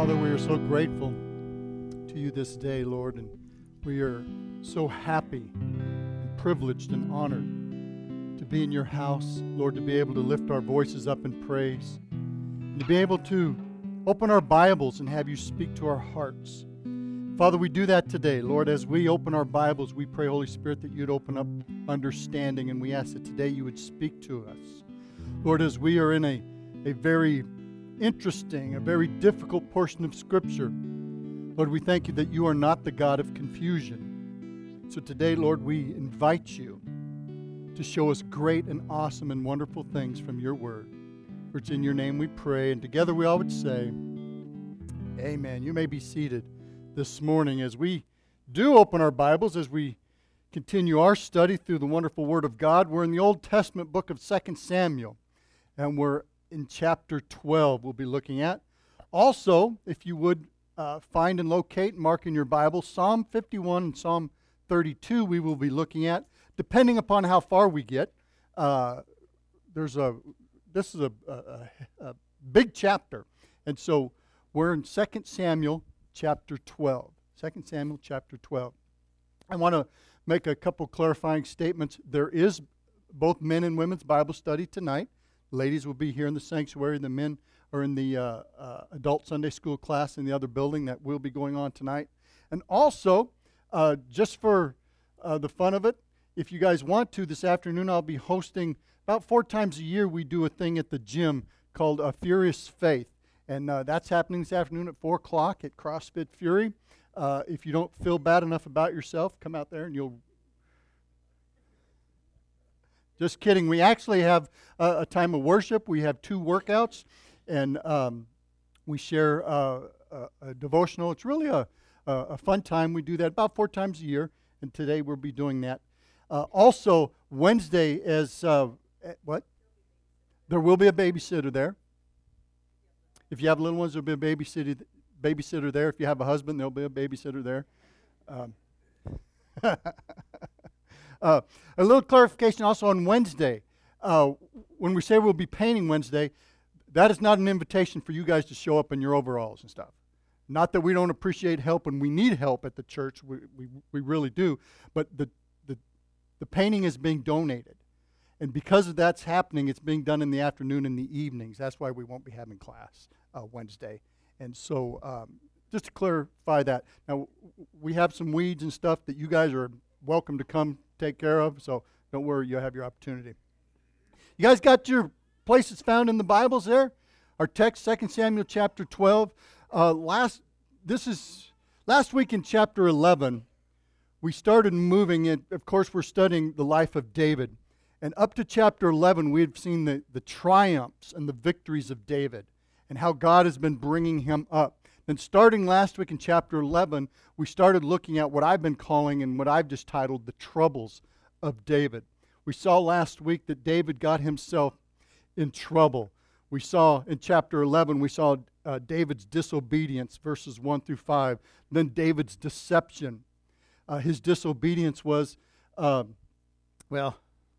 Father, we are so grateful to you this day, Lord, and we are so happy and privileged and honored to be in your house, Lord, to be able to lift our voices up in praise, and to be able to open our Bibles and have you speak to our hearts. Father, we do that today. Lord, as we open our Bibles, we pray, Holy Spirit, that you'd open up understanding, and we ask that today you would speak to us. Lord, as we are in a very interesting, a very difficult portion of Scripture, Lord, we thank you that you are not the God of confusion. So today, Lord, we invite you to show us great and awesome and wonderful things from your word. For it's in your name we pray, and together we all would say, amen. You may be seated this morning as we do open our Bibles, as we continue our study through the wonderful Word of God. We're in the Old Testament book of 2 Samuel, and we're in chapter 12 we'll be looking at. Also, if you would find and locate and mark in your Bible, Psalm 51 and Psalm 32 we will be looking at, depending upon how far we get. This is a big chapter, and so we're in 2 Samuel chapter 12. 2 Samuel chapter 12. I want to make a couple clarifying statements. There is both men and women's Bible study tonight. Ladies will be here in the sanctuary. The men are in the adult Sunday school class in the other building that will be going on tonight. And also, just for the fun of it, if you guys want to, this afternoon I'll be hosting, about 4 times a year we do a thing at the gym called Furious Faith. And that's happening this afternoon at 4 o'clock at CrossFit Fury. If you don't feel bad enough about yourself, come out there and you'll... Just kidding. We actually have a time of worship. We have 2 workouts, and we share a devotional. It's really a fun time. We do that about 4 times a year, and today we'll be doing that. Also, Wednesday is... what? There will be a babysitter there. If you have little ones, there'll be a babysitter there. If you have a husband, there'll be a babysitter there. A little clarification also on Wednesday. When we say we'll be painting Wednesday, that is not an invitation for you guys to show up in your overalls and stuff. Not that we don't appreciate help and we need help at the church. We really do. But the painting is being donated. And because of that's happening, it's being done in the afternoon and the evenings. That's why we won't be having class Wednesday. And so just to clarify that. Now, we have some weeds and stuff that you guys are welcome to come take care of, so don't worry, you'll have your opportunity. You guys got your places found in the Bibles there? Our text, 2 Samuel chapter 12. Last week in chapter 11, we started moving in. Of course, we're studying the life of David. And up to chapter 11, we had seen the triumphs and the victories of David and how God has been bringing him up. Then starting last week in chapter 11, we started looking at what I've been calling and what I've just titled the troubles of David. We saw last week that David got himself in trouble. We saw in chapter 11, we saw David's disobedience, verses 1 through 5. Then David's deception. His disobedience was, look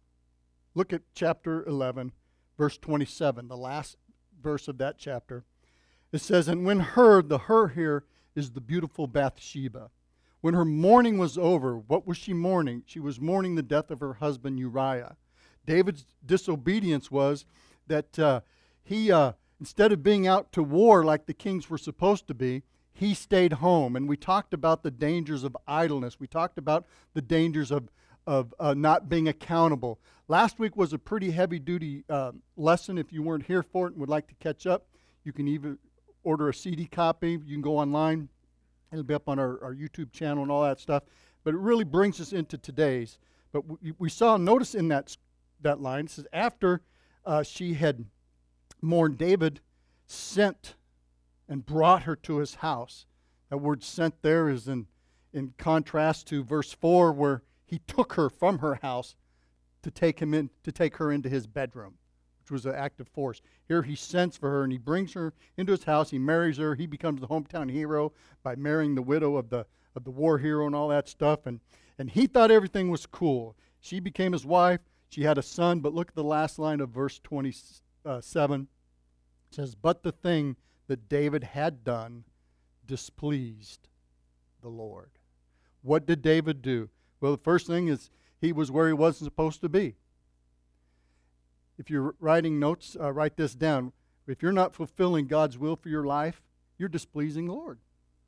at chapter 11, verse 27, the last verse of that chapter. It says, and when the her here is the beautiful Bathsheba. When her mourning was over, what was she mourning? She was mourning the death of her husband Uriah. David's disobedience was that he, instead of being out to war like the kings were supposed to be, he stayed home. And we talked about the dangers of idleness. We talked about the dangers of not being accountable. Last week was a pretty heavy-duty lesson. If you weren't here for it and would like to catch up, you can even order a CD copy. You can go online. It'll be up on our YouTube channel and all that stuff. But it really brings us into today's. But we saw, notice in that line, it says, after she had mourned, David sent and brought her to his house. That word sent there is in contrast to verse 4, where he took her from her house to take her into his bedroom, which was an act of force. Here he sends for her and he brings her into his house. He marries her. He becomes the hometown hero by marrying the widow of the war hero and all that stuff. And he thought everything was cool. She became his wife. She had a son. But look at the last line of verse 27. It says, but the thing that David had done displeased the Lord. What did David do? Well, the first thing is he was where he wasn't supposed to be. If you're writing notes, write this down. If you're not fulfilling God's will for your life, you're displeasing the Lord.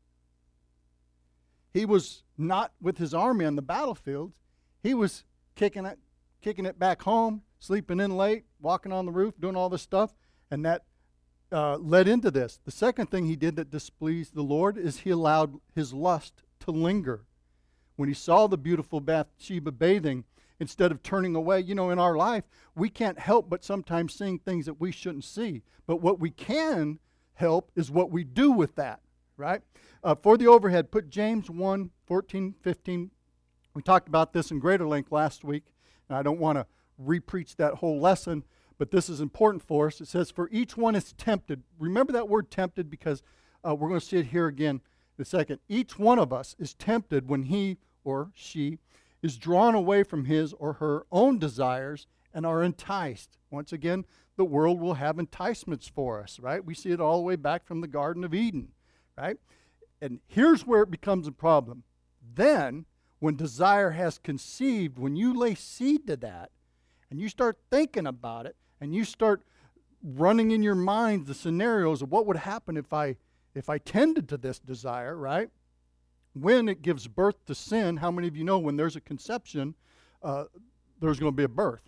He was not with his army on the battlefield. He was kicking it back home, sleeping in late, walking on the roof, doing all this stuff, and that led into this. The second thing he did that displeased the Lord is he allowed his lust to linger. When he saw the beautiful Bathsheba bathing, instead of turning away, in our life, we can't help but sometimes seeing things that we shouldn't see. But what we can help is what we do with that, right? For the overhead, put James 1, 14, 15. We talked about this in greater length last week, and I don't want to re-preach that whole lesson, but this is important for us. It says, for each one is tempted. Remember that word tempted, because we're going to see it here again in a second. Each one of us is tempted when he or she is drawn away from his or her own desires and are enticed. Once again, the world will have enticements for us, right? We see it all the way back from the Garden of Eden, right? And here's where it becomes a problem. Then, when desire has conceived, when you lay seed to that, and you start thinking about it, and you start running in your mind the scenarios of what would happen if I tended to this desire, right? When it gives birth to sin, how many of you know when there's a conception, there's going to be a birth?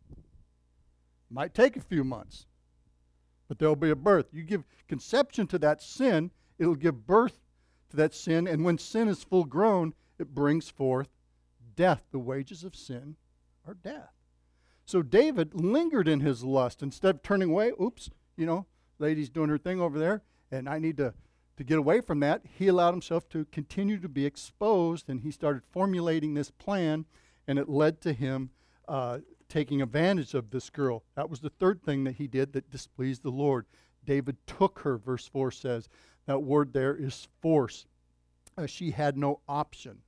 Might take a few months, but there'll be a birth. You give conception to that sin, it'll give birth to that sin, and when sin is full grown, it brings forth death. The wages of sin are death. So David lingered in his lust. Instead of turning away, lady's doing her thing over there, and I need to get away from that, he allowed himself to continue to be exposed, and he started formulating this plan, and it led to him taking advantage of this girl. That was the third thing that he did that displeased the Lord. David took her, verse 4 says. That word there is force. She had no option.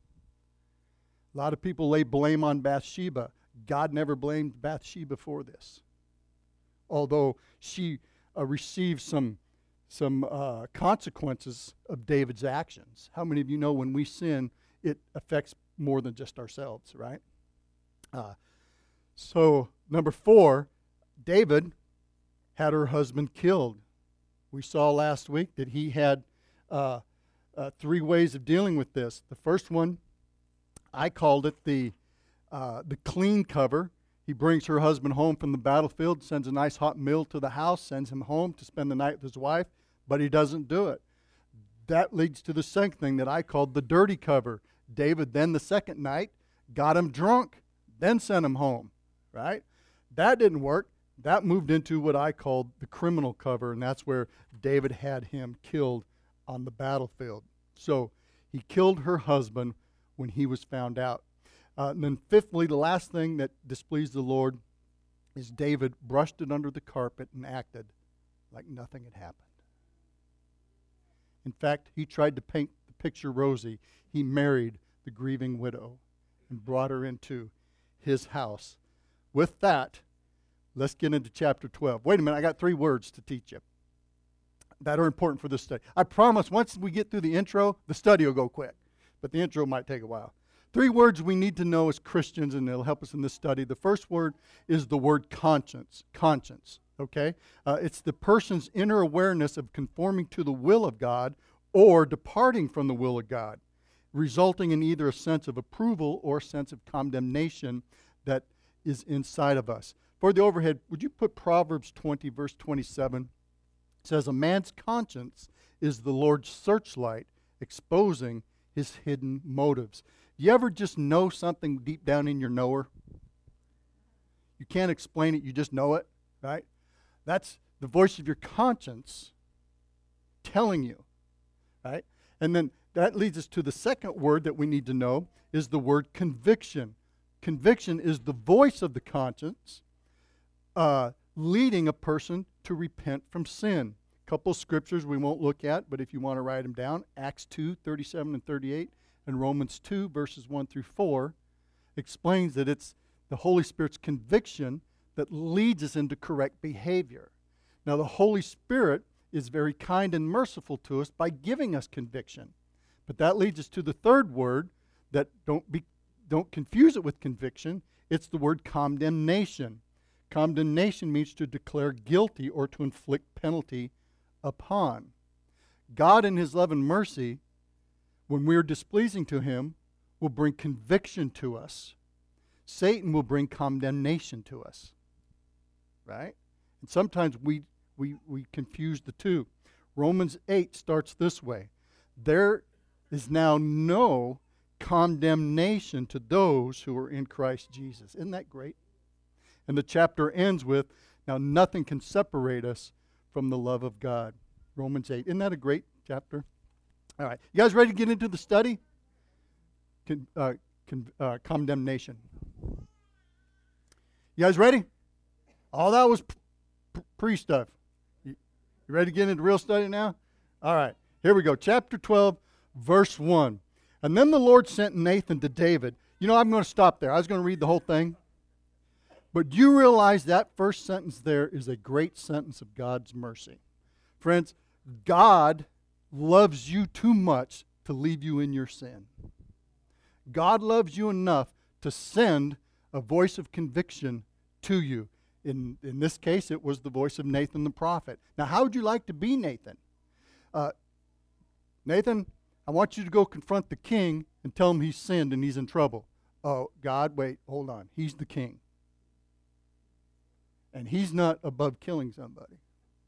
A lot of people lay blame on Bathsheba. God never blamed Bathsheba for this, although she received some consequences of David's actions. How many of you know when we sin, it affects more than just ourselves, right? So, number 4, David had her husband killed. We saw last week that he had 3 ways of dealing with this. The first one, I called it the clean cover. He brings her husband home from the battlefield, sends a nice hot meal to the house, sends him home to spend the night with his wife, but he doesn't do it. That leads to the second thing that I called the dirty cover. David then the second night got him drunk, then sent him home, right? That didn't work. That moved into what I called the criminal cover, and that's where David had him killed on the battlefield. So he killed her husband when he was found out. And then fifthly, the last thing that displeased the Lord is David brushed it under the carpet and acted like nothing had happened. In fact, he tried to paint the picture rosy. He married the grieving widow and brought her into his house. With that, let's get into chapter 12. Wait a minute, I got 3 words to teach you that are important for this study. I promise once we get through the intro, the study will go quick, but the intro might take a while. 3 words we need to know as Christians, and it'll help us in this study. The first word is the word conscience. Conscience, okay? It's the person's inner awareness of conforming to the will of God or departing from the will of God, resulting in either a sense of approval or a sense of condemnation that is inside of us. For the overhead, would you put Proverbs 20, verse 27? It says, a man's conscience is the Lord's searchlight, exposing his hidden motives. Do you ever just know something deep down in your knower? You can't explain it, you just know it, right? That's the voice of your conscience telling you, right? And then that leads us to the second word that we need to know is the word conviction. Conviction is the voice of the conscience leading a person to repent from sin. A couple of scriptures we won't look at, but if you want to write them down, Acts 2, 37 and 38, and Romans 2, verses 1 through 4, explains that it's the Holy Spirit's conviction that leads us into correct behavior. Now, the Holy Spirit is very kind and merciful to us by giving us conviction. But that leads us to the third word that don't confuse it with conviction. It's the word condemnation. Condemnation means to declare guilty or to inflict penalty upon. God in his love and mercy, when we are displeasing to him, will bring conviction to us. Satan will bring condemnation to us. Right? And sometimes we confuse the two. Romans 8 starts this way. There is now no condemnation to those who are in Christ Jesus. Isn't that great? And the chapter ends with, now nothing can separate us from the love of God. Romans 8. Isn't that a great chapter? All right. You guys ready to get into the study? Condemnation. You guys ready? All that was pre-stuff. You ready to get into real study now? All right. Here we go. Chapter 12, verse 1. And then the Lord sent Nathan to David. You know, I'm going to stop there. I was going to read the whole thing. But do you realize that first sentence there is a great sentence of God's mercy? Friends, God loves you too much to leave you in your sin. God loves you enough to send a voice of conviction to you. In this case, it was the voice of Nathan the prophet. Now, how would you like to be Nathan? Nathan, I want you to go confront the king and tell him he's sinned and he's in trouble. Oh, God, wait, hold on. He's the king. And he's not above killing somebody.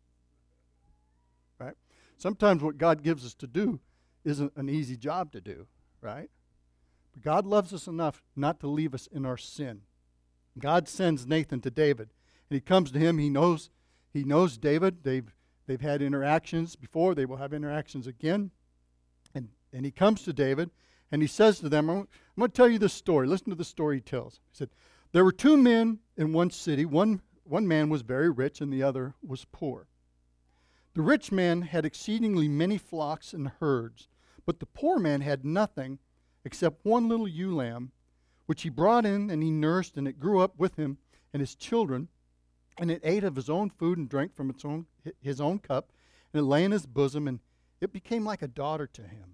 Right? Sometimes what God gives us to do isn't an easy job to do, right? But God loves us enough not to leave us in our sin. God sends Nathan to David. And he comes to him. He knows David. They've had interactions before. They will have interactions again. And he comes to David, and he says to them, I'm going to tell you this story. Listen to the story he tells. He said, there were two men in one city. One man was very rich, and the other was poor. The rich man had exceedingly many flocks and herds, but the poor man had nothing except one little ewe lamb, which he brought in, and he nursed, and it grew up with him and his children, and it ate of his own food and drank from his own cup, and it lay in his bosom, and it became like a daughter to him.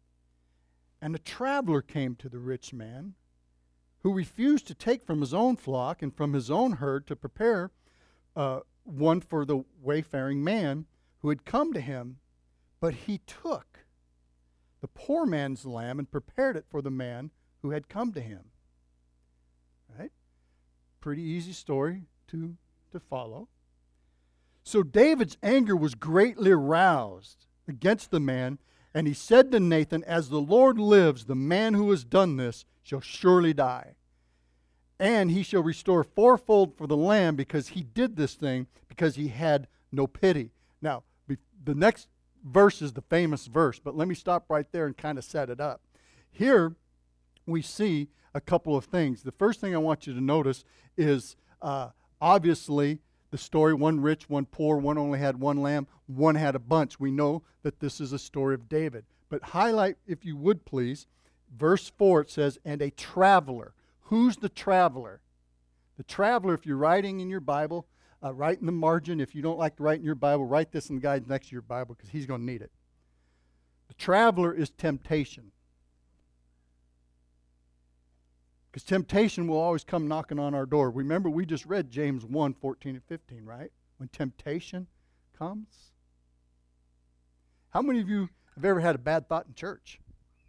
And a traveler came to the rich man, who refused to take from his own flock and from his own herd to prepare one for the wayfaring man who had come to him, but he took the poor man's lamb and prepared it for the man who had come to him. Right? Pretty easy story to follow. So David's anger was greatly aroused against the man, and he said to Nathan, as the Lord lives, the man who has done this shall surely die. And he shall restore fourfold for the lamb, because he did this thing, because he had no pity. Now, the next verse is the famous verse, but let me stop right there and kind of set it up. Here we see a couple of things. The first thing I want you to notice is obviously the story, one rich, one poor, one only had one lamb, one had a bunch. We know that this is a story of David. But highlight, if you would please, verse 4, it says, and a traveler. Who's the traveler? The traveler, if you're writing in your Bible, write in the margin. If you don't like to write in your Bible, write this in the guide next to your Bible, because he's going to need it. The traveler is temptation. Because temptation will always come knocking on our door. Remember, we just read James 1, 14 and 15, right? When temptation comes. How many of you have ever had a bad thought in church?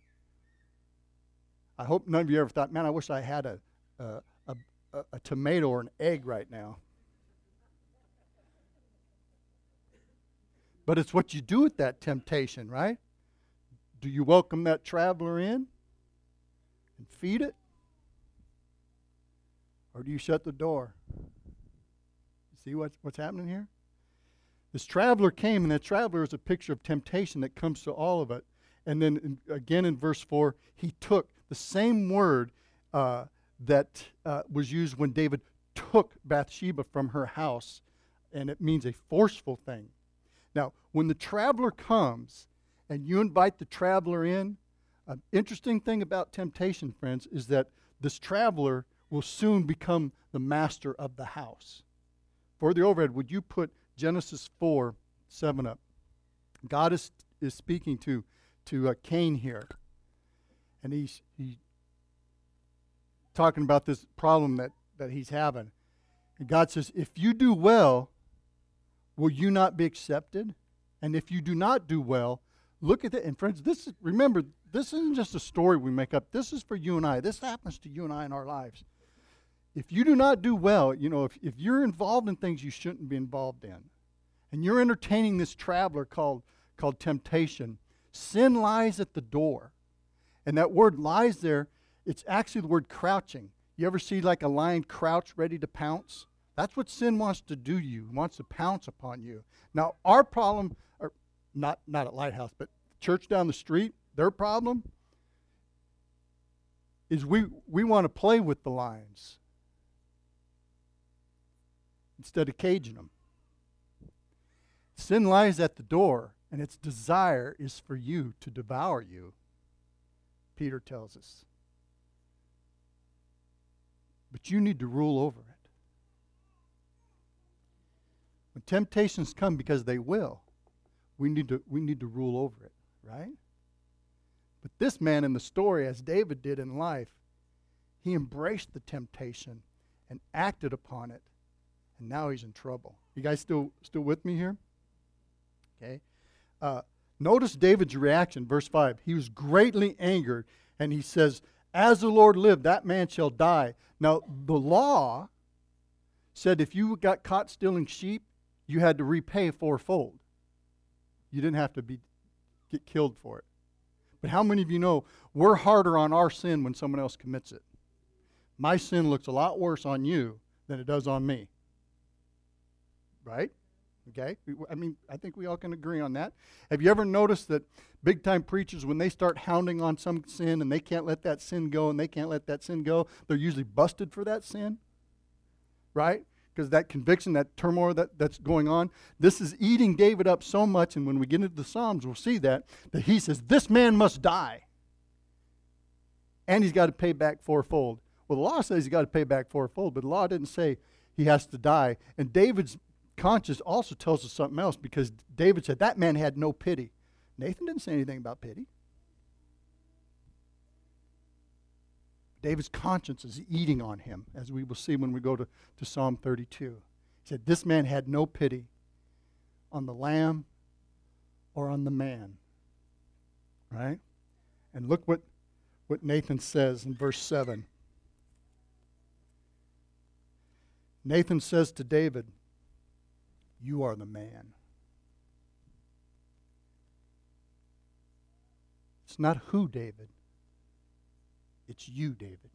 I hope none of you ever thought, man, I wish I had a tomato or an egg right now. But it's what you do with that temptation, right? Do you welcome that traveler in and feed it? Or do you shut the door? See what's happening here? This traveler came, and that traveler is a picture of temptation that comes to all of it. And then again in verse 4, he took the same word that was used when David took Bathsheba from her house, and it means a forceful thing. Now, when the traveler comes and you invite the traveler in, an interesting thing about temptation, friends, is that this traveler will soon become the master of the house. For the overhead, would you put Genesis 4, 7 up. God is speaking to Cain here. And he's talking about this problem that he's having. And God says, if you do well, will you not be accepted? And if you do not do well, look at it. And friends, remember, this isn't just a story we make up. This is for you and I. This happens to you and I in our lives. If you do not do well, if you're involved in things you shouldn't be involved in, and you're entertaining this traveler called temptation, sin lies at the door. And that word lies there, it's actually the word crouching. You ever see like a lion crouch ready to pounce? That's what sin wants to do to you. It wants to pounce upon you. Now, our problem, or not at Lighthouse, but church down the street, their problem is we want to play with the lions instead of caging them. Sin lies at the door, and its desire is for you to devour you, Peter tells us. But you need to rule over it. When temptations come, because they will, we need to rule over it, right? But this man in the story, as David did in life, he embraced the temptation and acted upon it, and now he's in trouble. You guys still with me here? Okay. Notice David's reaction, verse 5. He was greatly angered, and he says, as the Lord lived, that man shall die. Now, the law said if you got caught stealing sheep, you had to repay fourfold. You didn't have to get killed for it. But how many of you know we're harder on our sin when someone else commits it? My sin looks a lot worse on you than it does on me. Right? Okay? I mean, I think we all can agree on that. Have you ever noticed that big-time preachers, when they start hounding on some sin and they can't let that sin go and they can't let that sin go, they're usually busted for that sin? Right? Because that conviction, that turmoil that's going on, this is eating David up so much, and when we get into the Psalms, we'll see that he says, this man must die. And he's got to pay back fourfold. Well, the law says he's got to pay back fourfold, but the law didn't say he has to die. And David's conscience also tells us something else, because David said that man had no pity. Nathan didn't say anything about pity. David's conscience is eating on him, as we will see when we go to Psalm 32. He said this man had no pity on the lamb or on the man. Right? And look what Nathan says in verse 7. Nathan says to David, you are the man. It's not who, David. It's you, David.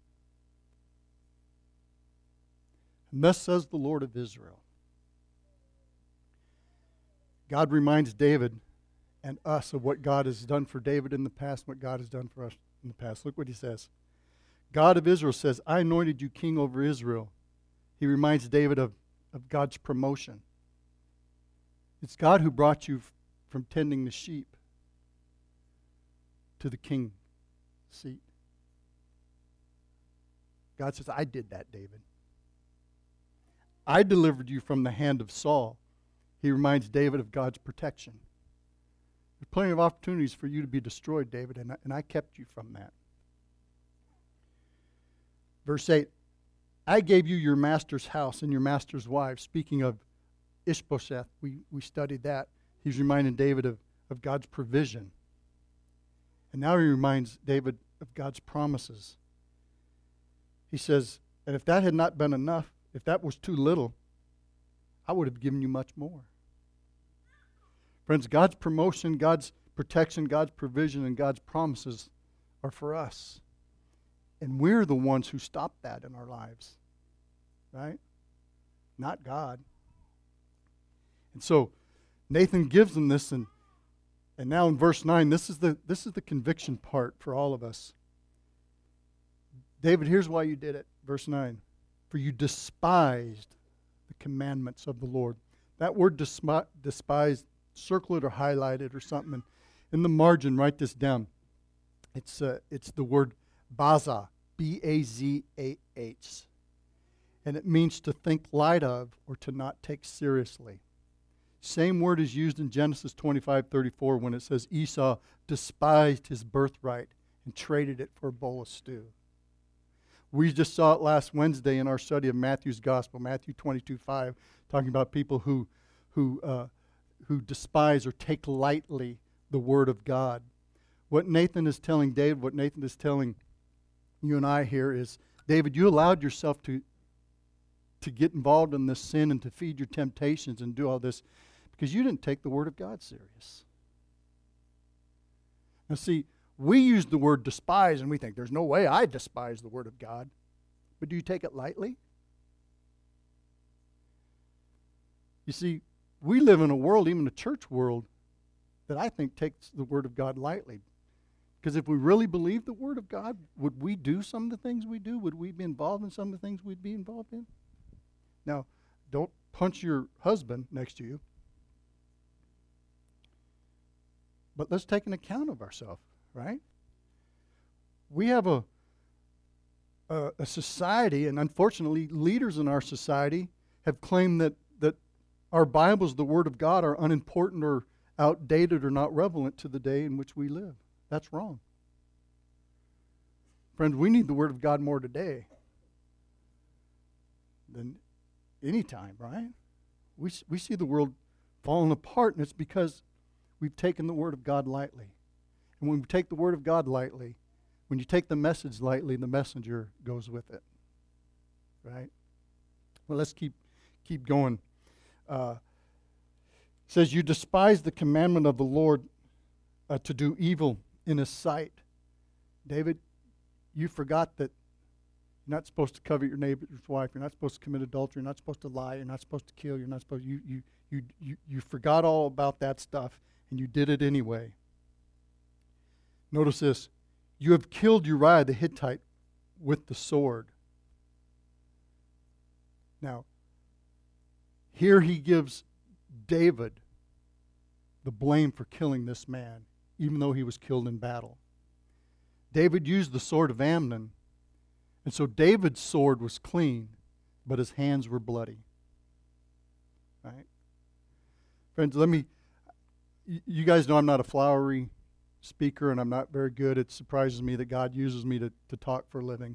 And thus says the Lord of Israel. God reminds David and us of what God has done for David in the past, what God has done for us in the past. Look what he says. God of Israel says, I anointed you king over Israel. He reminds David of God's promotion. It's God who brought you from tending the sheep to the king seat. God says, I did that, David. I delivered you from the hand of Saul. He reminds David of God's protection. There's plenty of opportunities for you to be destroyed, David, and I kept you from that. Verse 8, I gave you your master's house and your master's wives. Speaking of Ishbosheth, we studied that. He's reminding David of God's provision. And now he reminds David of God's promises. He says, and if that had not been enough, if that was too little, I would have given you much more. Friends, God's promotion, God's protection, God's provision, and God's promises are for us. And we're the ones who stop that in our lives. Right? Not God. And so Nathan gives them this, and now in verse 9, this is the conviction part for all of us. David, here's why you did it. Verse 9. For you despised the commandments of the Lord. That word despised, circle it or highlight it or something. And in the margin, write this down. It's the word bazah, B-A-Z-A-H. And it means to think light of or to not take seriously. Same word is used in Genesis 25:34 when it says Esau despised his birthright and traded it for a bowl of stew. We just saw it last Wednesday in our study of Matthew's Gospel, Matthew 22:5, talking about people who despise or take lightly the Word of God. What Nathan is telling David, what Nathan is telling you and I here is, David, you allowed yourself to get involved in this sin and to feed your temptations and do all this because you didn't take the Word of God serious. Now see, we use the word despise and we think, there's no way I despise the Word of God. But do you take it lightly? You see, we live in a world, even a church world, that I think takes the Word of God lightly. Because if we really believe the Word of God, would we do some of the things we do? Would we be involved in some of the things we'd be involved in? Now, don't punch your husband next to you. But let's take an account of ourselves, right? We have a society, and unfortunately, leaders in our society have claimed that our Bibles, the Word of God, are unimportant or outdated or not relevant to the day in which we live. That's wrong. Friends, we need the Word of God more today than any time, right? We see the world falling apart, and it's because we've taken the Word of God lightly. And when we take the Word of God lightly, when you take the message lightly, the messenger goes with it. Right? Well, let's keep going. It says, you despise the commandment of the Lord to do evil in His sight. David, you forgot that you're not supposed to covet your neighbor's wife. You're not supposed to commit adultery. You're not supposed to lie. You're not supposed to kill. You're not supposed. You forgot all about that stuff, and you did it anyway. Notice this. You have killed Uriah the Hittite with the sword. Now, here he gives David the blame for killing this man, even though he was killed in battle. David used the sword of Amnon, and so David's sword was clean, but his hands were bloody. Right? Friends, you guys know I'm not a flowery speaker, and I'm not very good. It surprises me that God uses me to talk for a living.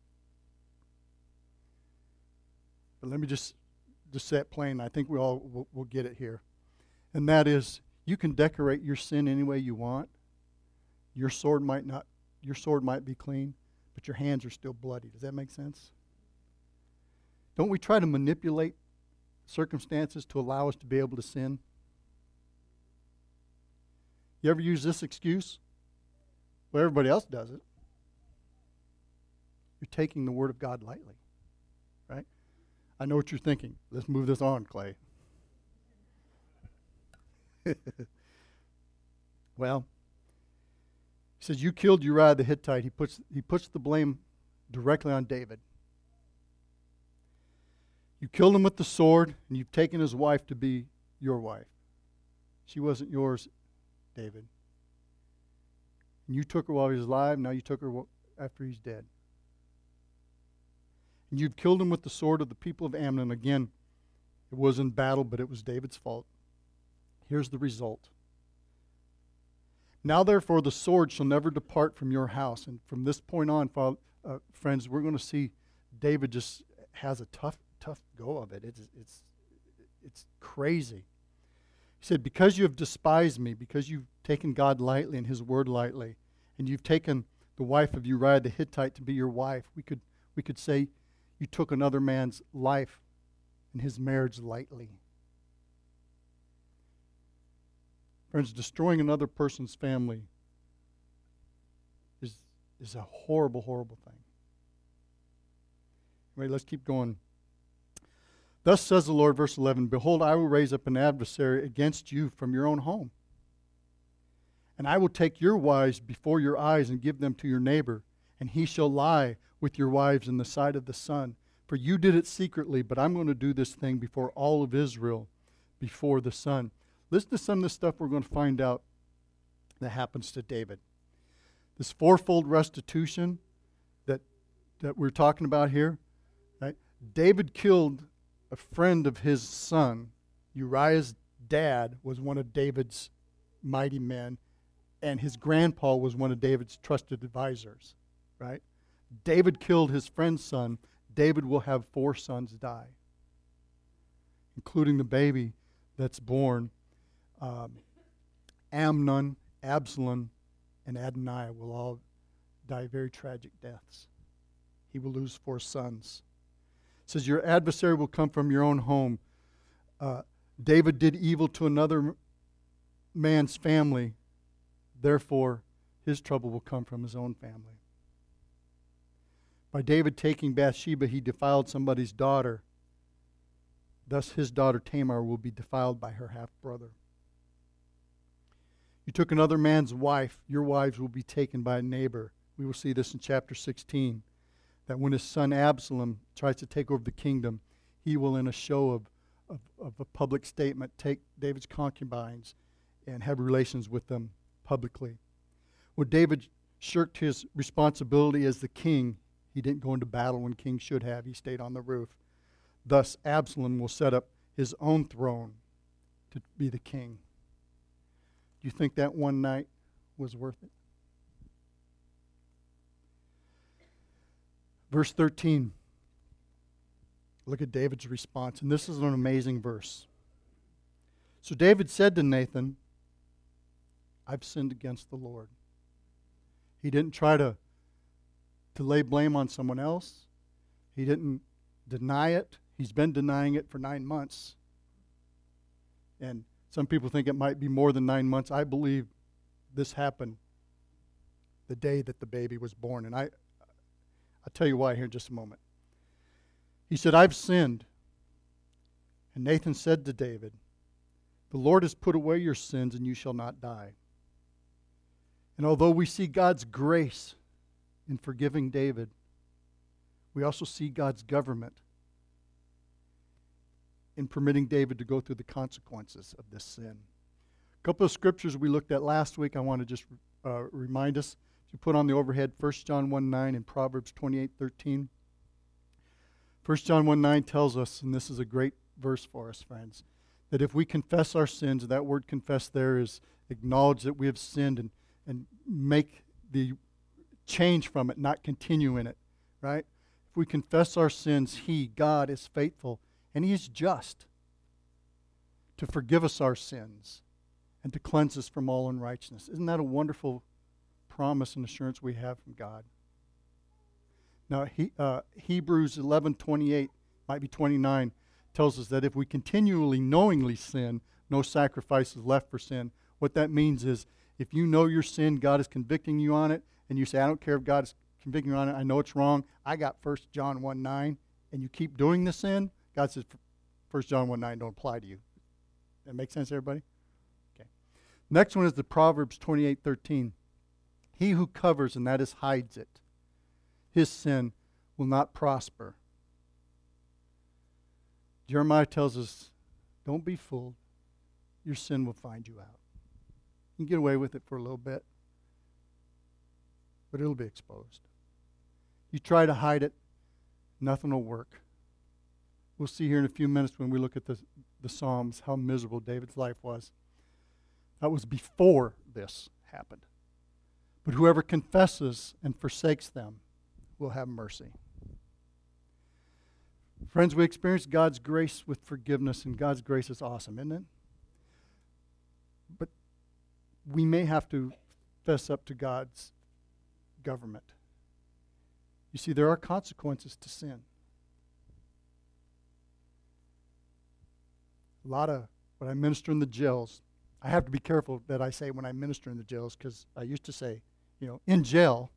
But let me just say it plain. I think we all will get it here. And that is, you can decorate your sin any way you want. Your sword might be clean, but your hands are still bloody. Does that make sense? Don't we try to manipulate circumstances to allow us to be able to sin? You ever use this excuse? Well, everybody else does it. You're taking the Word of God lightly, right? I know what you're thinking. Let's move this on, Clay. Well, he says, you killed Uriah the Hittite. He puts the blame directly on David. You killed him with the sword, and you've taken his wife to be your wife. She wasn't yours, David. And you took her while he was alive, now you took her after he's dead. And you've killed him with the sword of the people of Ammon. Again, it was in battle, but it was David's fault. Here's the result. Now therefore the sword shall never depart from your house. And from this point on, friends, we're going to see David just has a tough go of it. It's crazy. He said, because you have despised me, because you've taken God lightly and His word lightly, and you've taken the wife of Uriah the Hittite to be your wife, we could say you took another man's life and his marriage lightly. Friends, destroying another person's family is a horrible, horrible thing. Anyway, let's keep going. Thus says the Lord, verse 11, behold, I will raise up an adversary against you from your own home. And I will take your wives before your eyes and give them to your neighbor, and he shall lie with your wives in the sight of the sun. For you did it secretly, but I'm going to do this thing before all of Israel, before the sun. Listen to some of the stuff we're going to find out that happens to David. This fourfold restitution that we're talking about here, right? David killed a friend of his son, Uriah's dad was one of David's mighty men, and his grandpa was one of David's trusted advisors, right? David killed his friend's son. David will have 4 sons die, including the baby that's born. Amnon, Absalom, and Adonijah will all die very tragic deaths. He will lose 4 sons. It says, your adversary will come from your own home. David did evil to another man's family. Therefore, his trouble will come from his own family. By David taking Bathsheba, he defiled somebody's daughter. Thus his daughter Tamar will be defiled by her half-brother. You took another man's wife. Your wives will be taken by a neighbor. We will see this in chapter 16. That when his son Absalom tries to take over the kingdom, he will, in a show of a public statement, take David's concubines and have relations with them publicly. When David shirked his responsibility as the king, he didn't go into battle when king should have. He stayed on the roof. Thus, Absalom will set up his own throne to be the king. Do you think that one night was worth it? Verse 13. Look at David's response. And this is an amazing verse. So David said to Nathan, I've sinned against the Lord. He didn't try to lay blame on someone else. He didn't deny it. He's been denying it for 9 months. And some people think it might be more than 9 months. I believe this happened the day that the baby was born. And I'll tell you why here in just a moment. He said, I've sinned. And Nathan said to David, the Lord has put away your sins and you shall not die. And although we see God's grace in forgiving David, we also see God's government in permitting David to go through the consequences of this sin. A couple of scriptures we looked at last week I want to just remind us. You put on the overhead 1 John 1:9 and Proverbs 28:13. 1 John 1:9 tells us, and this is a great verse for us, friends, that if we confess our sins, and that word confess there is acknowledge that we have sinned and make the change from it, not continue in it, right? If we confess our sins, He, God, is faithful and He is just to forgive us our sins and to cleanse us from all unrighteousness. Isn't that a wonderful promise and assurance we have from God? Now, Hebrews 11:28, might be 29, tells us that if we continually knowingly sin, no sacrifice is left for sin. What that means is if you know your sin, God is convicting you on it, and you say, I don't care if God is convicting you on it, I know it's wrong, I got 1 John 1:9, and you keep doing the sin, God says 1 John 1:9 don't apply to you. That make sense, everybody? Okay. Next one is the Proverbs 28:13. He who covers, and that is hides it, his sin will not prosper. Jeremiah tells us, don't be fooled. Your sin will find you out. You can get away with it for a little bit, but it'll be exposed. You try to hide it, nothing will work. We'll see here in a few minutes when we look at the Psalms how miserable David's life was. That was before this happened. But whoever confesses and forsakes them will have mercy. Friends, we experience God's grace with forgiveness, and God's grace is awesome, isn't it? But we may have to fess up to God's government. You see, there are consequences to sin. A lot of when I minister in the jails, I have to be careful that I say when I minister in the jails, because I used to say, in jail,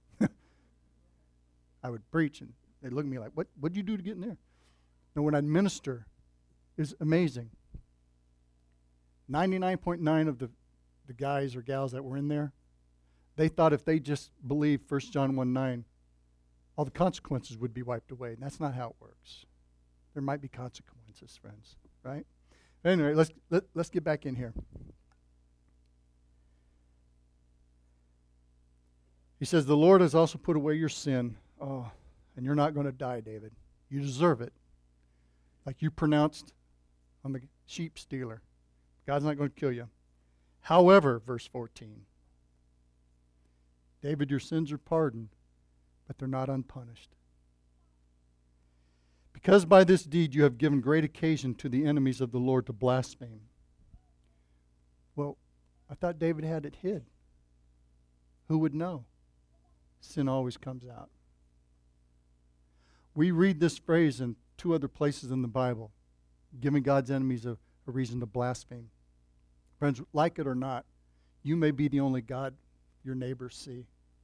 I would preach, and they'd look at me like, what'd you do to get in there? And when I'd minister, it's amazing. 99.9 of the guys or gals that were in there, they thought if they just believed 1 John 1:9, all the consequences would be wiped away. And that's not how it works. There might be consequences, friends, right? Anyway, let's get back in here. He says, the Lord has also put away your sin. Oh, and you're not going to die, David. You deserve it. Like you pronounced on the sheep stealer. God's not going to kill you. However, verse 14, David, your sins are pardoned, but they're not unpunished. Because by this deed you have given great occasion to the enemies of the Lord to blaspheme. Well, I thought David had it hid. Who would know? Sin always comes out. We read this phrase in 2 other places in the Bible, giving God's enemies a reason to blaspheme. Friends, like it or not, you may be the only God your neighbors see.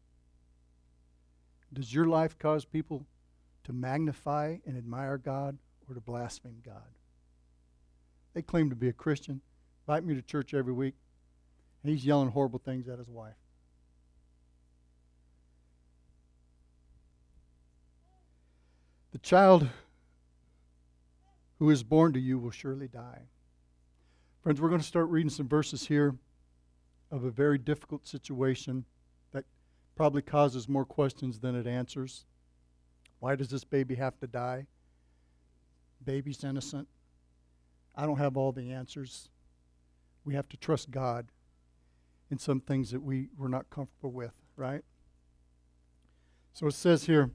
Does your life cause people to magnify and admire God or to blaspheme God? They claim to be a Christian, invite me to church every week, and he's yelling horrible things at his wife. The child who is born to you will surely die. Friends, we're going to start reading some verses here of a very difficult situation that probably causes more questions than it answers. Why does this baby have to die? Baby's innocent. I don't have all the answers. We have to trust God in some things that we're not comfortable with, right? So it says here,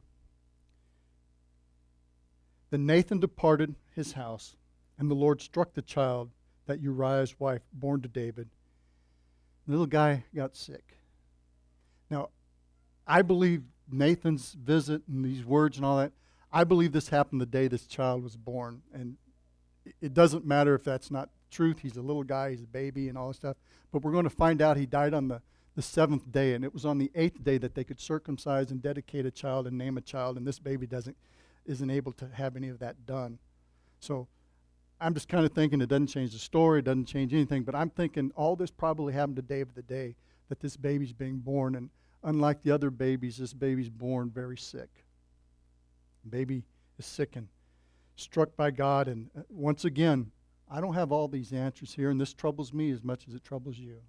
then Nathan departed his house, and the Lord struck the child, that Uriah's wife, born to David. The little guy got sick. Now, I believe Nathan's visit and these words and all that, I believe this happened the day this child was born. And it doesn't matter if that's not truth. He's a little guy, he's a baby and all this stuff. But we're going to find out he died on the 7th day, and it was on the 8th day that they could circumcise and dedicate a child and name a child, and this baby isn't able to have any of that done. So I'm just kind of thinking it doesn't change the story, it doesn't change anything, but I'm thinking all this probably happened to David the day that this baby's being born, and unlike the other babies, this baby's born very sick. The baby is sick and struck by God, and once again, I don't have all these answers here, and this troubles me as much as it troubles you.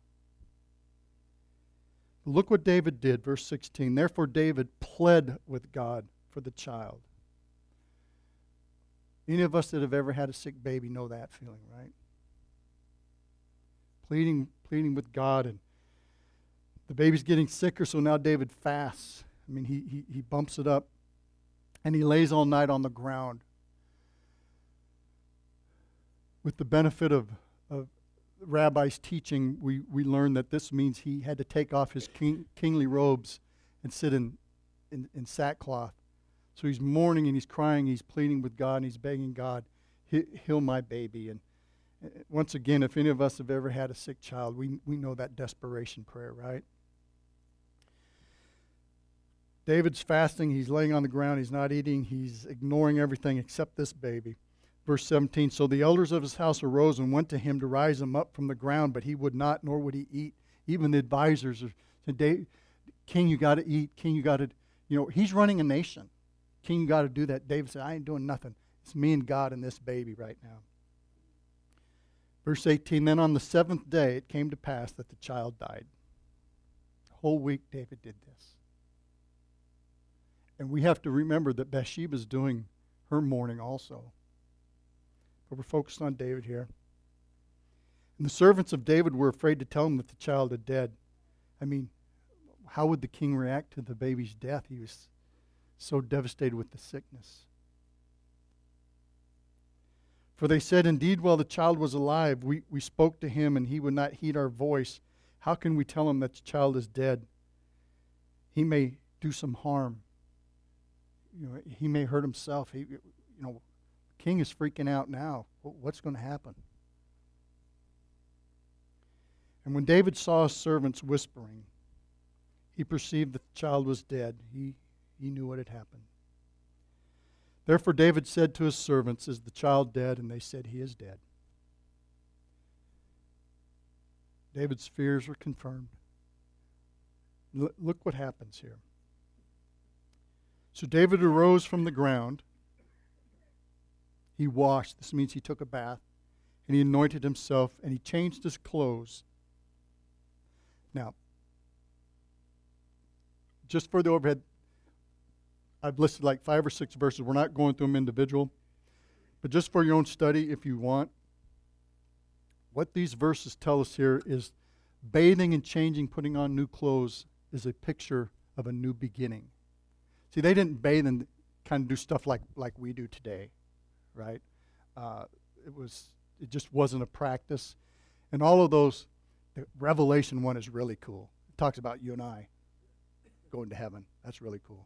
But look what David did, verse 16. Therefore David pled with God for the child. Any of us that have ever had a sick baby know that feeling, right? Pleading with God, and the baby's getting sicker, so now David fasts. I mean, he bumps it up, and he lays all night on the ground. With the benefit of Rabbi's teaching, we learn that this means he had to take off his kingly robes and sit in sackcloth. So he's mourning and he's crying, he's pleading with God, and he's begging God, heal my baby. And once again, if any of us have ever had a sick child, we know that desperation prayer, right? David's fasting, he's laying on the ground, he's not eating, he's ignoring everything except this baby. Verse 17, so the elders of his house arose and went to him to rise him up from the ground, but he would not, nor would he eat. Even the advisors said, King, you got to eat. King, you got to, he's running a nation. King, you got to do that. David said, I ain't doing nothing. It's me and God and this baby right now. Verse 18, then on the 7th day it came to pass that the child died. The whole week David did this. And we have to remember that Bathsheba's doing her mourning also. But we're focused on David here. And the servants of David were afraid to tell him that the child had died. I mean, how would the king react to the baby's death? He was so devastated with the sickness. For they said, indeed, while the child was alive, we spoke to him, and he would not heed our voice. How can we tell him that the child is dead? He may do some harm. He may hurt himself. The king is freaking out now. What's going to happen? And when David saw his servants whispering, he perceived that the child was dead. He knew what had happened. Therefore David said to his servants, is the child dead? And they said, he is dead. David's fears were confirmed. Look what happens here. So David arose from the ground. He washed. This means he took a bath. And he anointed himself, and he changed his clothes. Now, just for the overhead, I've listed like 5 or 6 verses. We're not going through them individual. But just for your own study, if you want, What these verses tell us here is bathing and changing, putting on new clothes, is a picture of a new beginning. See, they didn't bathe and kind of do stuff like we do today, right? It just wasn't a practice. And all of those, Revelation 1 is really cool. It talks about you and I going to heaven. That's really cool.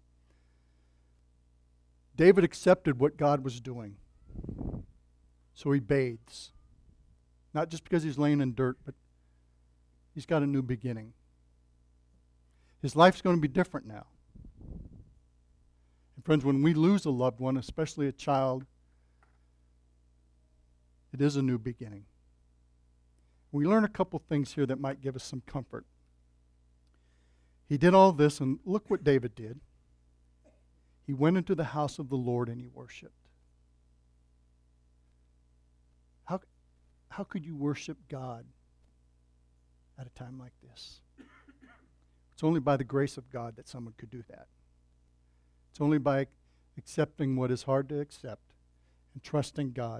David accepted what God was doing. So he bathes. Not just because he's laying in dirt, but he's got a new beginning. His life's going to be different now. And friends, when we lose a loved one, especially a child, it is a new beginning. We learn a couple things here that might give us some comfort. He did all this, and look what David did. He went into the house of the Lord and he worshiped. How could you worship God at a time like this? It's only by the grace of God that someone could do that. It's only by accepting what is hard to accept and trusting God.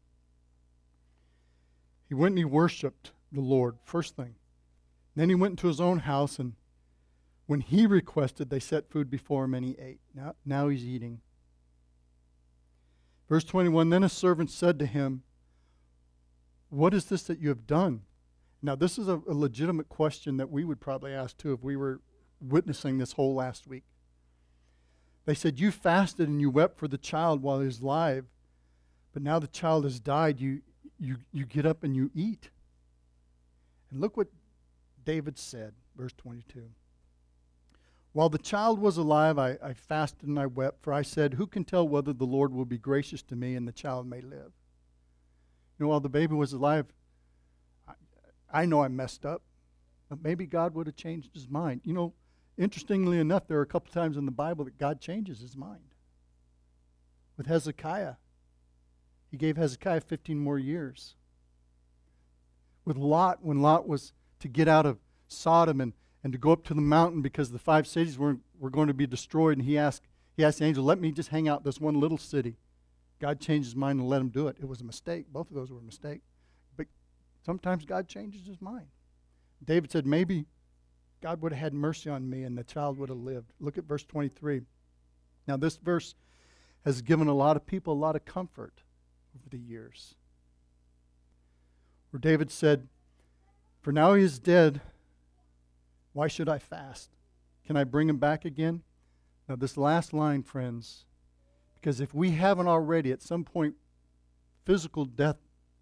He went and he worshiped the Lord, first thing. Then he went into his own house, and when he requested, they set food before him and he ate. Now he's eating. Verse 21, then a servant said to him, what is this that you have done? Now, this is a legitimate question that we would probably ask too if we were witnessing this whole last week. They said, you fasted and you wept for the child while he was alive, but now the child has died, you get up and you eat. And look what David said, verse 22. While the child was alive, I fasted and I wept, for I said, who can tell whether the Lord will be gracious to me and the child may live? You know, while the baby was alive, I know I messed up, but maybe God would have changed his mind. You know, interestingly enough, there are a couple times in the Bible that God changes his mind. With Hezekiah, he gave Hezekiah 15 more years. With Lot, when Lot was to get out of Sodom and to go up to the mountain because the 5 cities were going to be destroyed, and he asked the angel, let me just hang out this one little city. God changed his mind and let him do it. It was a mistake. Both of those were a mistake. But sometimes God changes his mind. David said, maybe God would have had mercy on me and the child would have lived. Look at verse 23. Now, this verse has given a lot of people a lot of comfort over the years. Where David said, for now he is dead, why should I fast? Can I bring him back again? Now, this last line, friends, because if we haven't already, at some point, physical death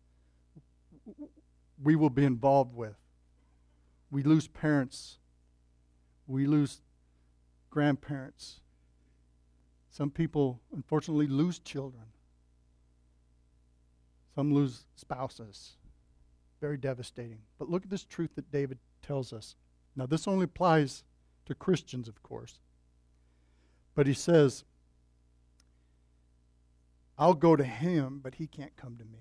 we will be involved with. We lose parents. We lose grandparents. Some people, unfortunately, lose children. Some lose spouses. Very devastating. But look at this truth that David tells us. Now, this only applies to Christians, of course. But he says, I'll go to him, but he can't come to me.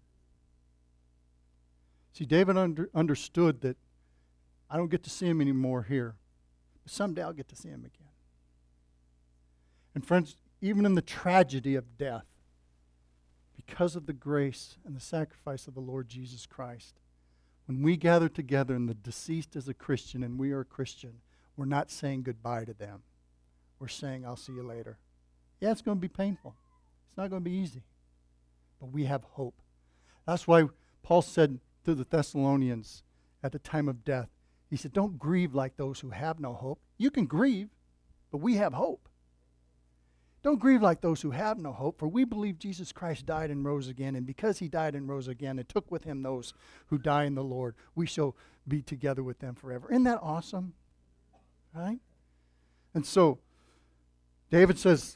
See, David understood that I don't get to see him anymore here, but someday I'll get to see him again. And friends, even in the tragedy of death, because of the grace and the sacrifice of the Lord Jesus Christ, when we gather together and the deceased is a Christian and we are a Christian, we're not saying goodbye to them. We're saying, I'll see you later. Yeah, it's going to be painful. It's not going to be easy. But we have hope. That's why Paul said to the Thessalonians at the time of death, he said, don't grieve like those who have no hope. You can grieve, but we have hope. Don't grieve like those who have no hope, for we believe Jesus Christ died and rose again, and because he died and rose again and took with him those who die in the Lord, we shall be together with them forever. Isn't that awesome? Right? And so, David says,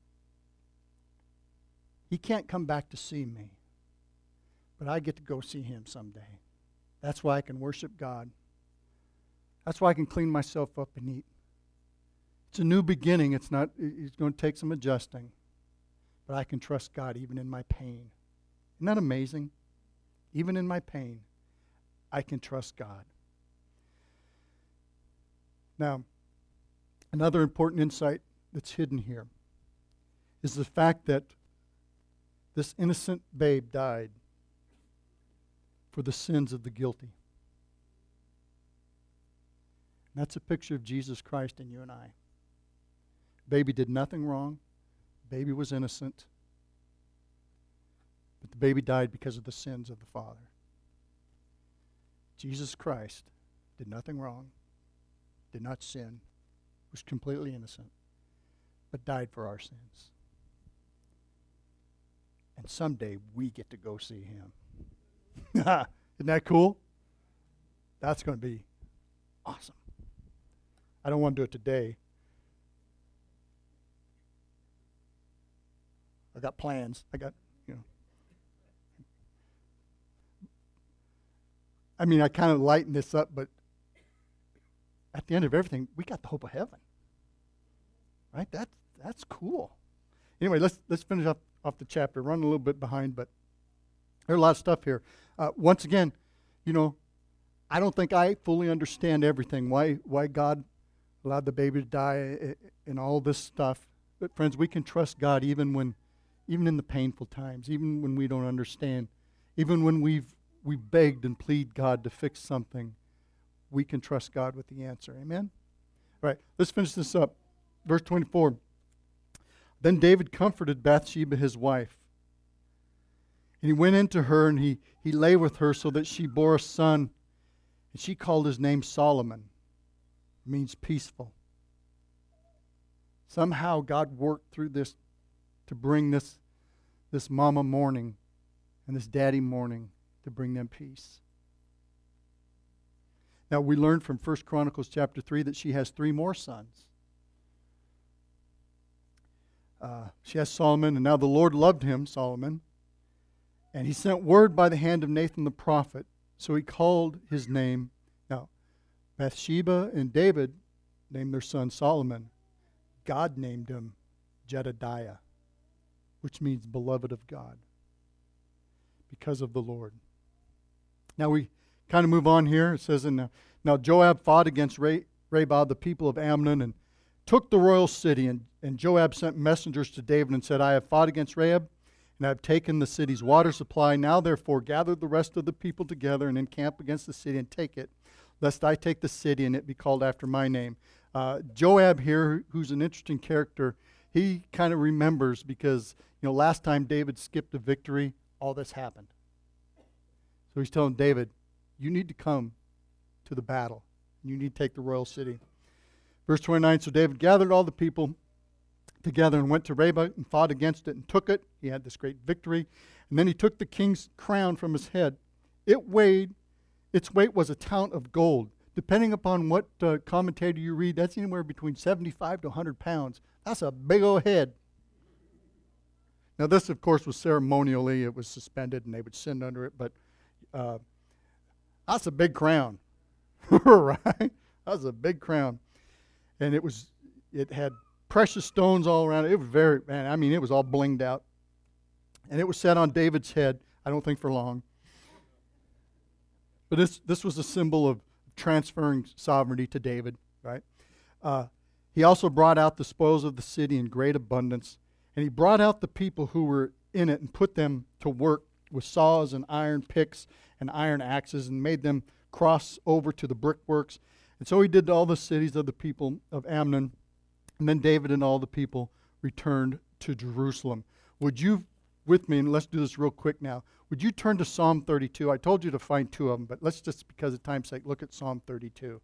he can't come back to see me, but I get to go see him someday. That's why I can worship God. That's why I can clean myself up and eat. It's a new beginning. It's going to take some adjusting. But I can trust God even in my pain. Isn't that amazing? Even in my pain, I can trust God. Now, another important insight that's hidden here is the fact that this innocent babe died for the sins of the guilty. And that's a picture of Jesus Christ in you and I. Baby did nothing wrong. Baby was innocent. But the baby died because of the sins of the father. Jesus Christ did nothing wrong, did not sin, was completely innocent, but died for our sins. And someday we get to go see him. Isn't that cool? That's going to be awesome. I don't want to do it today. I got plans. I kind of lighten this up, but at the end of everything, we got the hope of heaven. Right? That's cool. Anyway, let's finish off the chapter. Run a little bit behind, but there's a lot of stuff here. Once again, I don't think I fully understand everything. Why God allowed the baby to die and all this stuff. But friends, we can trust God even in the painful times, even when we don't understand, even when we've begged and plead God to fix something, we can trust God with the answer. Amen? All right, let's finish this up. Verse 24. Then David comforted Bathsheba, his wife. And he went into her, and he lay with her so that she bore a son. And she called his name Solomon. It means peaceful. Somehow God worked through this to bring this mama mourning and this daddy mourning to bring them peace. Now we learned from 1 Chronicles chapter 3 that she has 3 more sons. She has Solomon, and now the Lord loved him, Solomon, and he sent word by the hand of Nathan the prophet. So he called his name. Now, Bathsheba and David named their son Solomon. God named him Jedediah, which means beloved of God, because of the Lord. Now we kind of move on here. It says, now Joab fought against Rabah, the people of Ammon, and took the royal city. And Joab sent messengers to David and said, I have fought against Rahab, and I have taken the city's water supply. Now therefore gather the rest of the people together and encamp against the city and take it, lest I take the city and it be called after my name. Joab here, who's an interesting character, he kind of remembers because, last time David skipped a victory, all this happened. So he's telling David, you need to come to the battle. You need to take the royal city. Verse 29, so David gathered all the people together and went to Rabbah and fought against it and took it. He had this great victory. And then he took the king's crown from his head. Its weight was a talent of gold. Depending upon what commentator you read, that's anywhere between 75 to 100 pounds. That's a big old head. Now this, of course, was ceremonially. It was suspended and they would sit under it. But that's a big crown. Right? That was a big crown. And it had precious stones all around it. It was it was all blinged out. And it was set on David's head, I don't think for long. But this was a symbol of transferring sovereignty to David, right? He also brought out the spoils of the city in great abundance. And he brought out the people who were in it and put them to work with saws and iron picks and iron axes and made them cross over to the brickworks. And so he did to all the cities of the people of Ammon. And then David and all the people returned to Jerusalem. Would you, with me, and let's do this real quick now, would you turn to Psalm 32? I told you to find 2 of them, but let's just, because of time's sake, look at Psalm 32.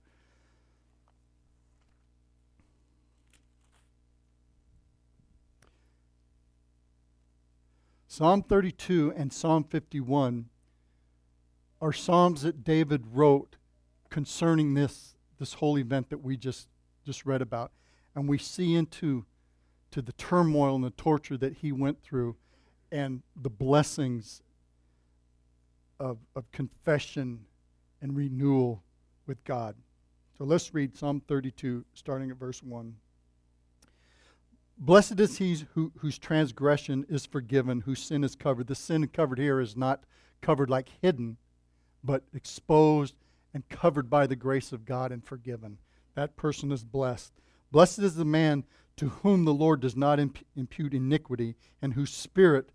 Psalm 32 and Psalm 51 are psalms that David wrote concerning this whole event that we just read about. And we see into the turmoil and the torture that he went through and the blessings of confession and renewal with God. So let's read Psalm 32, starting at verse 1. Blessed is he whose transgression is forgiven, whose sin is covered. The sin covered here is not covered like hidden, but exposed and covered by the grace of God and forgiven. That person is blessed. Blessed is the man to whom the Lord does not impute iniquity, and whose spirit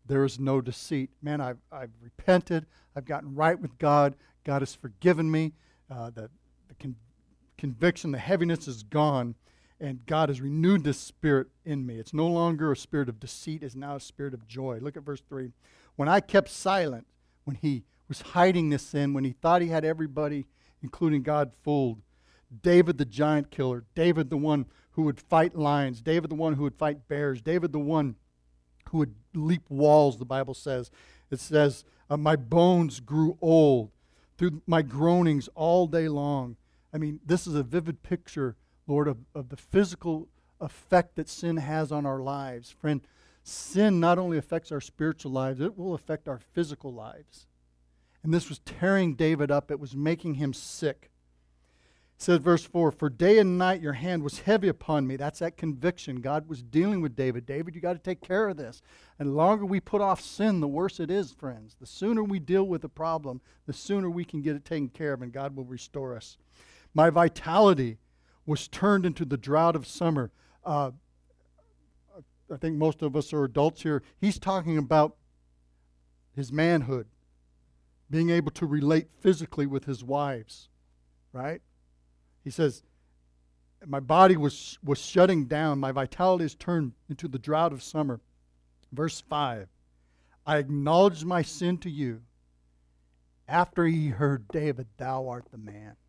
there is no deceit. Man, I've repented. I've gotten right with God. God has forgiven me. The conviction, the heaviness is gone. And God has renewed this spirit in me. It's no longer a spirit of deceit. It's now a spirit of joy. Look at verse 3. When I kept silent, when he was hiding this sin, when he thought he had everybody, including God, fooled, David the giant killer, David the one who would fight lions, David the one who would fight bears, David the one who would leap walls, the Bible says. It says, my bones grew old through my groanings all day long. I mean, this is a vivid picture, Lord, of the physical effect that sin has on our lives. Friend, sin not only affects our spiritual lives, it will affect our physical lives. And this was tearing David up. It was making him sick. It says, verse 4, for day and night your hand was heavy upon me. That's that conviction. God was dealing with David. David, you got to take care of this. And the longer we put off sin, the worse it is, friends. The sooner we deal with the problem, the sooner we can get it taken care of, and God will restore us. My vitality was turned into the drought of summer. I think most of us are adults here. He's talking about his manhood, being able to relate physically with his wives, right? He says, my body was shutting down. My vitality is turned into the drought of summer. Verse 5, I acknowledged my sin to you. After he heard David, thou art the man.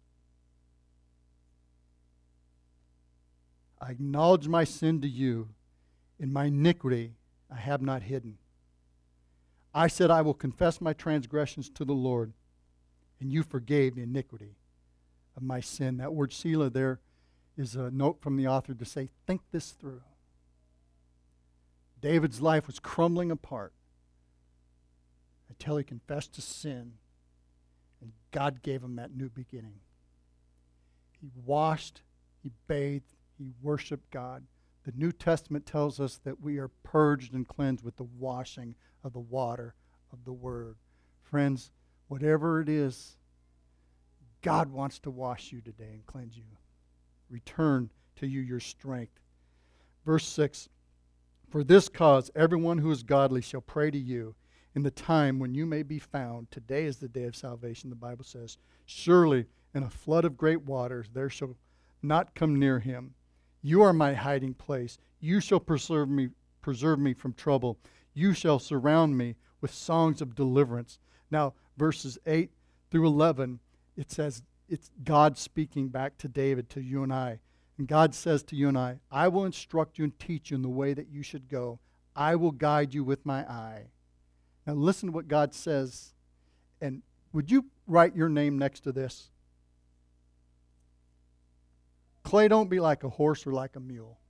I acknowledge my sin to you. In my iniquity I have not hidden. I said, I will confess my transgressions to the Lord, and you forgave the iniquity of my sin. That word Selah there is a note from the author to say, think this through. David's life was crumbling apart until he confessed his sin, and God gave him that new beginning. He washed, he bathed, he worshiped God. The New Testament tells us that we are purged and cleansed with the washing of the water of the Word. Friends, whatever it is, God wants to wash you today and cleanse you. Return to you your strength. Verse 6, for this cause everyone who is godly shall pray to you in the time when you may be found. Today is the day of salvation, the Bible says. Surely in a flood of great waters there shall not come near him. You are my hiding place. You shall preserve me from trouble. You shall surround me with songs of deliverance. Now, verses 8 through 11, it says it's God speaking back to David, to you and I. And God says to you and I will instruct you and teach you in the way that you should go. I will guide you with my eye. Now listen to what God says. And would you write your name next to this? Clay, don't be like a horse or like a mule,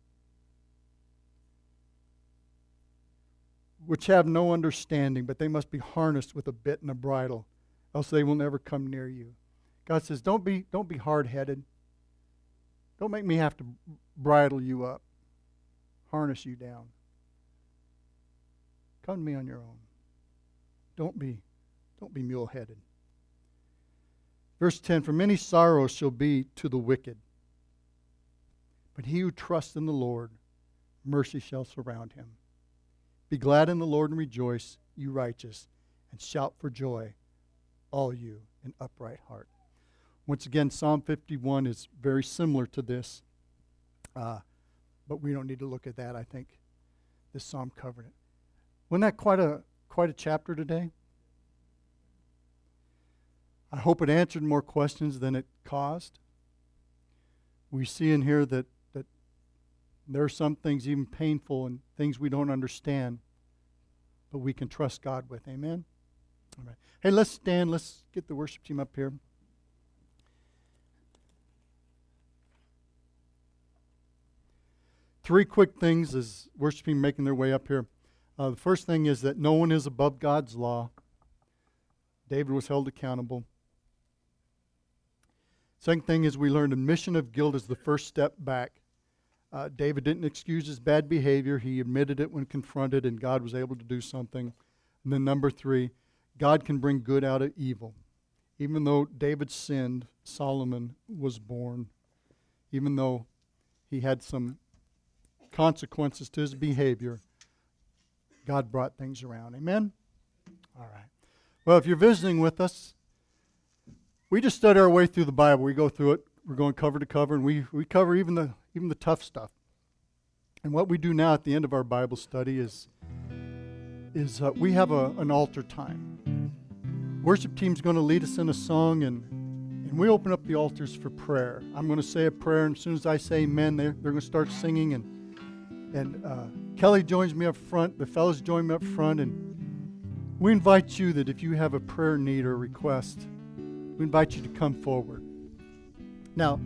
which have no understanding, but they must be harnessed with a bit and a bridle, else they will never come near you. God says, don't be hard-headed. Don't make me have to bridle you up, harness you down. Come to me on your own. Don't be mule-headed. Verse 10, for many sorrows shall be to the wicked, but he who trusts in the Lord, mercy shall surround him. Be glad in the Lord and rejoice, you righteous, and shout for joy, all you in upright heart. Once again, Psalm 51 is very similar to this, but we don't need to look at that. I think this psalm covered it. Wasn't that quite a chapter today? I hope it answered more questions than it caused. We see in here that there are some things even painful and things we don't understand, but we can trust God with. Amen? All right. Hey, let's stand. Let's get the worship team up here. Three quick things as worship team making their way up here. The first thing is that no one is above God's law. David was held accountable. Second thing is we learned admission of guilt is the first step back. David didn't excuse his bad behavior. He admitted it when confronted, and God was able to do something. And then number 3, God can bring good out of evil. Even though David sinned, Solomon was born. Even though he had some consequences to his behavior, God brought things around. Amen? All right. Well, if you're visiting with us, we just study our way through the Bible. We go through it. We're going cover to cover, and we cover even the tough stuff. And what we do now at the end of our Bible study is we have an altar time. Worship team's going to lead us in a song, and we open up the altars for prayer. I'm going to say a prayer, and as soon as I say amen, they're going to start singing, and Kelly joins me up front. The fellows join me up front, and we invite you that if you have a prayer need or request, we invite you to come forward. Now,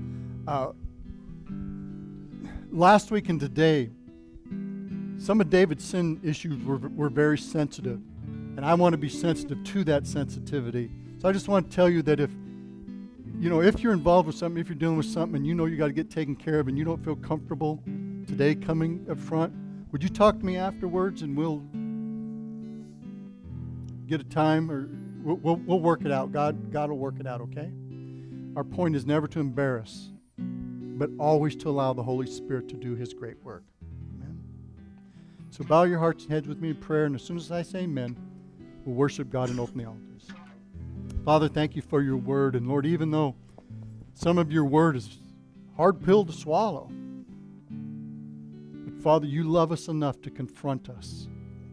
last week and today, some of David's sin issues were very sensitive, and I want to be sensitive to that sensitivity. So I just want to tell you that if you're involved with something, if you're dealing with something, and you know you got to get taken care of, and you don't feel comfortable today coming up front, would you talk to me afterwards, and we'll get a time, or we'll work it out. God will work it out, okay? Our point is never to embarrass, but always to allow the Holy Spirit to do His great work. Amen. So bow your hearts and heads with me in prayer, and as soon as I say amen, we'll worship God and open the altars. Father, thank you for your word, and Lord, even though some of your word is a hard pill to swallow, but Father, you love us enough to confront us.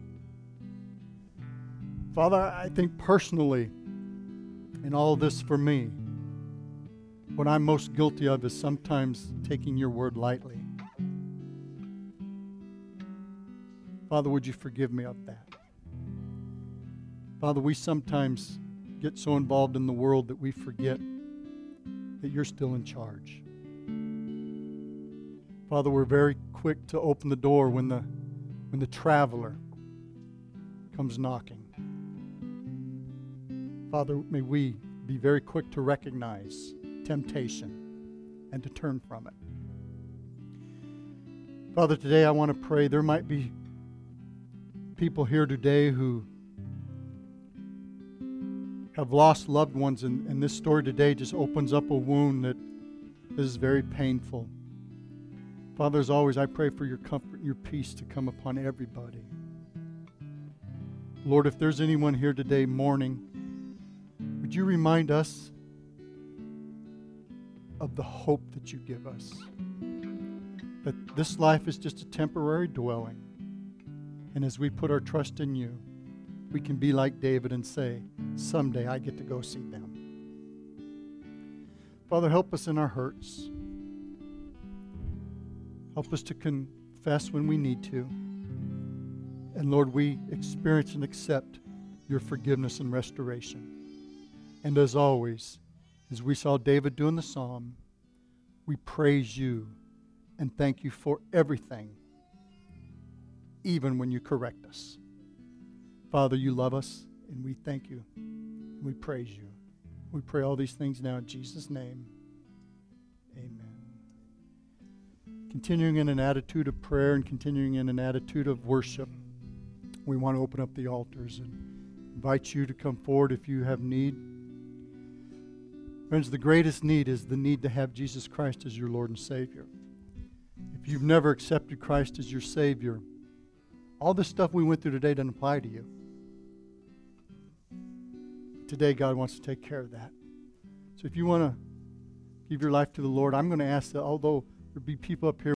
Father, I think personally, in all of this for me, what I'm most guilty of is sometimes taking your word lightly. Father, would you forgive me of that? Father, we sometimes get so involved in the world that we forget that you're still in charge. Father, we're very quick to open the door when the traveler comes knocking. Father, may we be very quick to recognize temptation and to turn from it. Father, today I want to pray. There might be people here today who have lost loved ones, and this story today just opens up a wound that is very painful. Father, as always, I pray for your comfort and your peace to come upon everybody. Lord, if there's anyone here today mourning, would you remind us of the hope that you give us? That this life is just a temporary dwelling. And as we put our trust in you, we can be like David and say, someday I get to go see them. Father, help us in our hurts. Help us to confess when we need to. And Lord, we experience and accept your forgiveness and restoration. And as always, as we saw David do in the psalm, we praise you and thank you for everything, even when you correct us. Father, you love us, and we thank you. And we praise you. We pray all these things now in Jesus' name. Amen. Continuing in an attitude of prayer and continuing in an attitude of worship, we want to open up the altars and invite you to come forward if you have need. Friends, the greatest need is the need to have Jesus Christ as your Lord and Savior. If you've never accepted Christ as your Savior, all this stuff we went through today doesn't apply to you. Today, God wants to take care of that. So if you want to give your life to the Lord, I'm going to ask that although there be people up here